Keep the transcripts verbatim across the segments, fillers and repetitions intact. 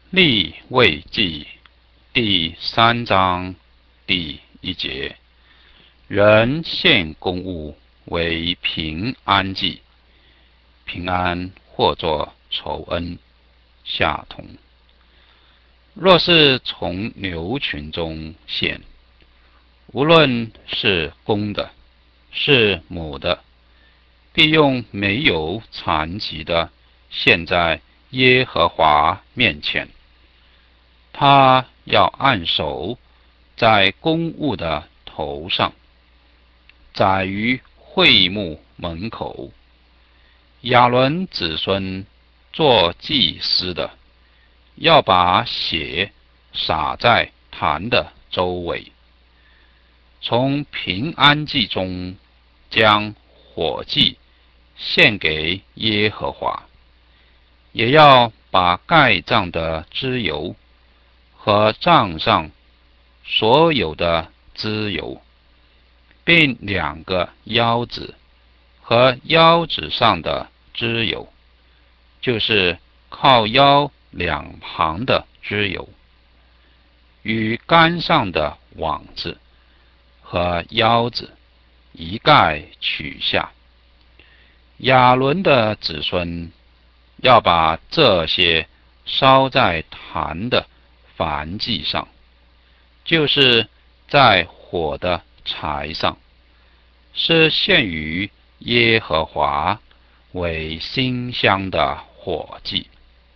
立位记第三章第一节：人献公物为平安祭，平安或作仇恩。下同。若是从牛群中献，无论是公的，是母的，必用没有残疾的献在耶和华面前。他要按手在公物的头上，宰于会幕门口。亚伦子孙做祭司的，要把血洒在坛的周围。从平安祭中将火祭献给耶和华，也要把盖脏的脂油和帐上所有的脂油，并两个腰子和腰子上的脂油，就是靠腰两旁的脂油，与杆上的网子和腰子一概取下。亚伦的子孙要把这些烧在坛的燔祭上，就是在火的柴上，是献于耶和华为馨香的火祭。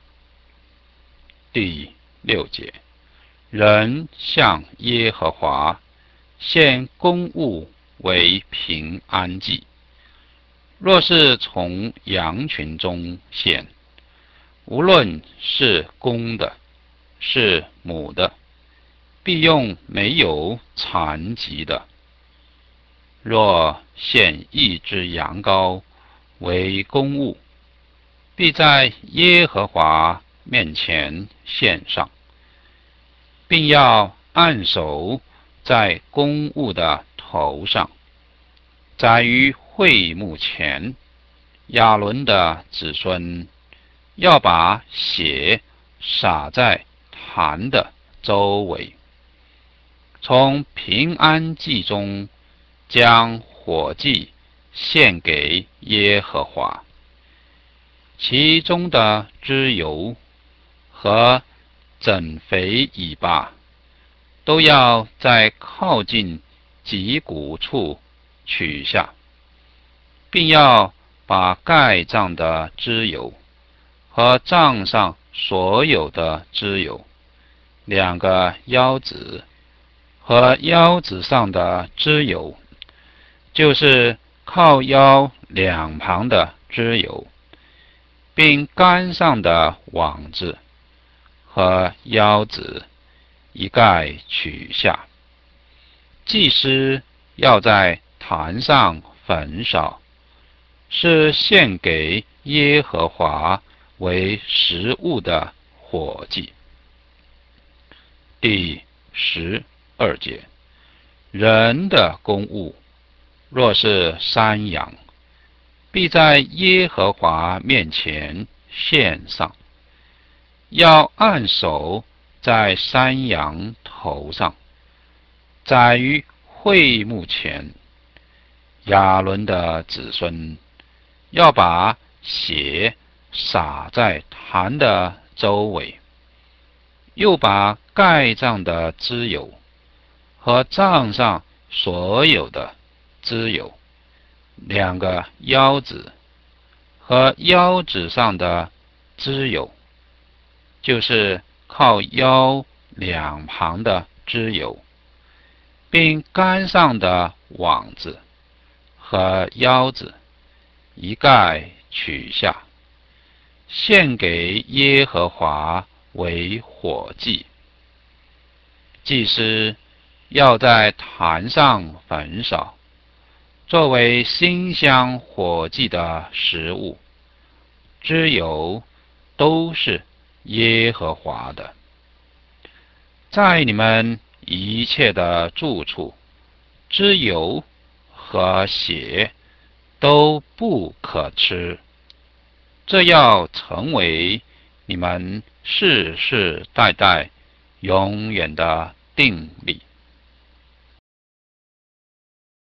第六节：人向耶和华献公物为平安祭，若是从羊群中献，无论是公的，是母的，必用没有残疾的。若献一只羊羔为公物，必在耶和华面前献上，并要按手在公物的头上，宰于会幕前。亚伦的子孙要把血洒在坛的周围。从平安祭中将火祭献给耶和华，其中的脂油和整肥尾巴都要在靠近脊骨处取下，并要把盖脏的脂油和帐上所有的脂油，两个腰子和腰子上的脂油，就是靠腰两旁的脂油，并杆上的网子和腰子一概取下。祭司要在坛上焚烧，是献给耶和华为食物的火祭。第十二节：人的公物，若是山羊，必在耶和华面前献上，要按手在山羊头上，宰于会幕前。亚伦的子孙要把血洒在坛的周围，又把盖脏的脂油和帐上所有的脂油，两个腰子和腰子上的脂油，就是靠腰两旁的脂油，并杆上的网子和腰子一概取下，献给耶和华为火祭。祭司要在坛上焚烧，作为馨香火祭的食物，脂油都是耶和华的。在你们一切的住处，脂油和血都不可吃，这要成为你们世世代代永远的定理。